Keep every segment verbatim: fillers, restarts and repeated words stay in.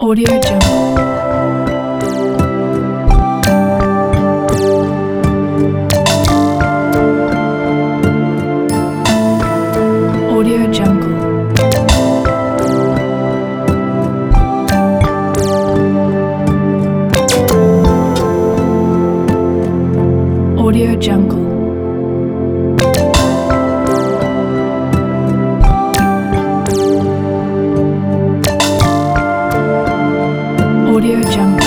Audio Jungle. Audio Jungle. Audio Jungle. Audio Jungle.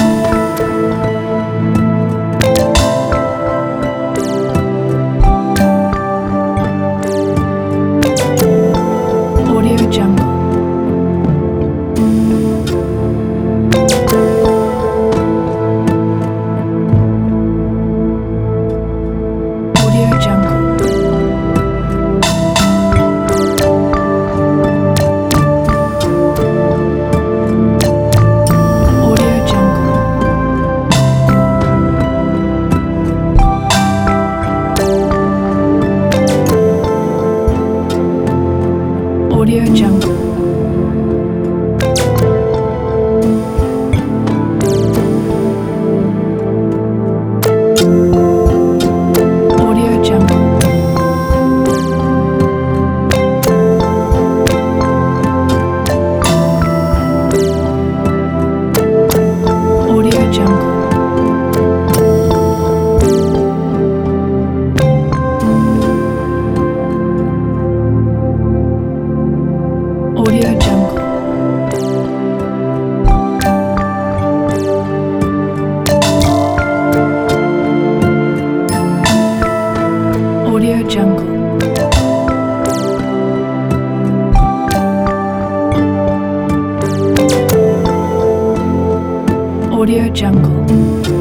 Audio Jungle. Audio Jungle. Audio Jungle. Audio Jungle. Audio Jungle. Audio Jungle. Audio Jungle. Audio Jungle.